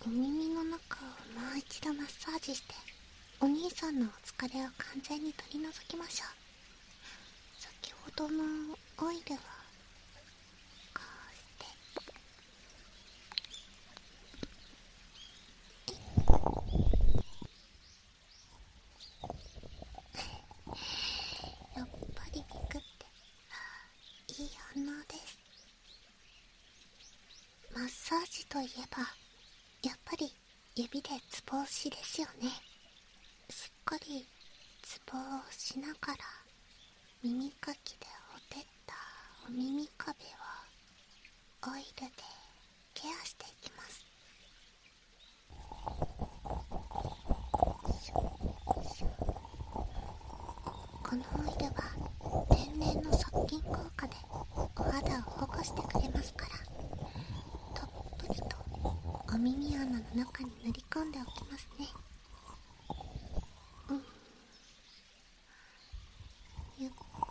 お耳の中をもう一度マッサージして、お兄さんのお疲れを完全に取り除きましょう。先ほどのオイルはこうしてやっぱりビクっていい反応です。マッサージといえばやっぱり指でツボ押しですよね。しっかりツボを押しながら耳かきでほてったお耳壁をオイルでケアしていきます。このオイルは天然の殺菌効果でお肌を保護してくれますから、たっぷりとお耳穴の中に塗り込んでおきますね。ゆっ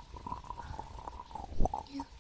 ゆっ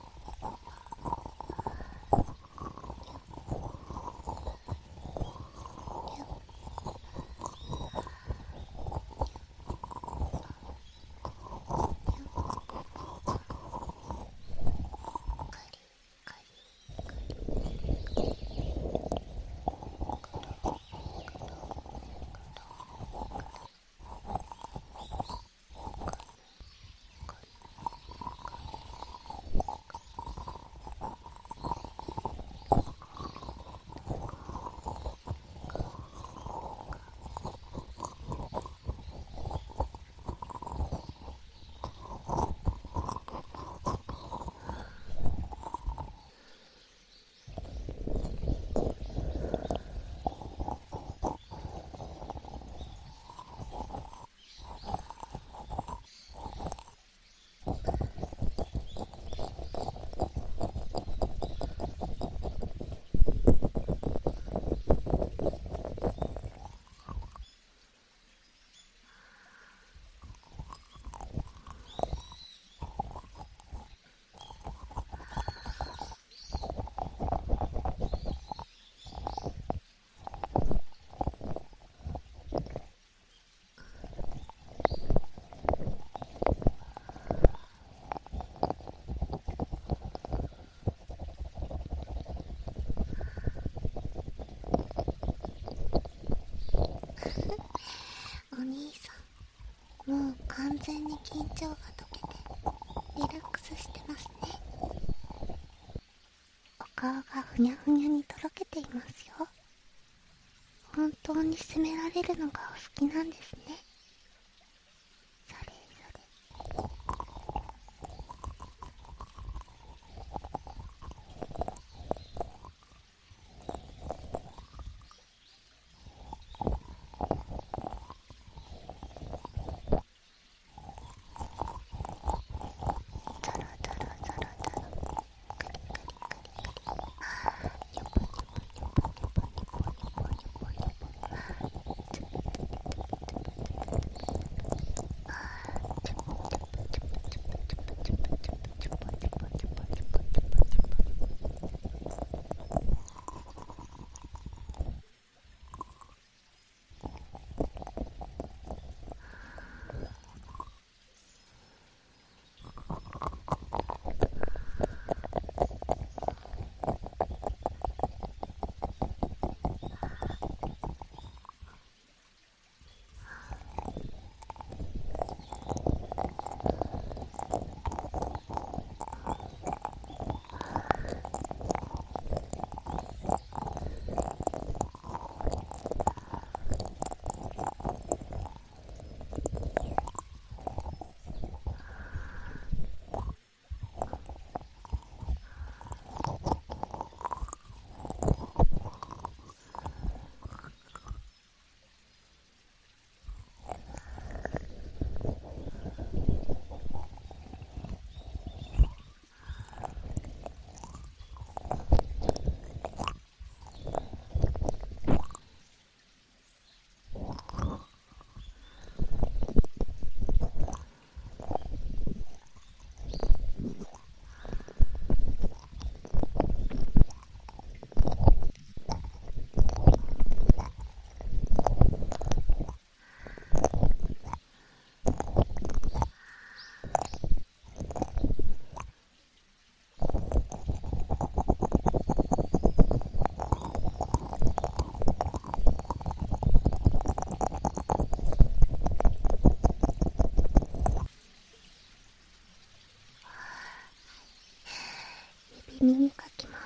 お兄さん、もう完全に緊張が解けてリラックスしてますね。お顔がふにゃふにゃにとろけていますよ。本当に責められるのがお好きなんですね。それそれ。ゾロゾロゾロゾロ、クリクリクリクリ、ニョポニョポニョポニョポニョポニョポニョポニョポ、ツブツブツブツブツブ、 耳かきも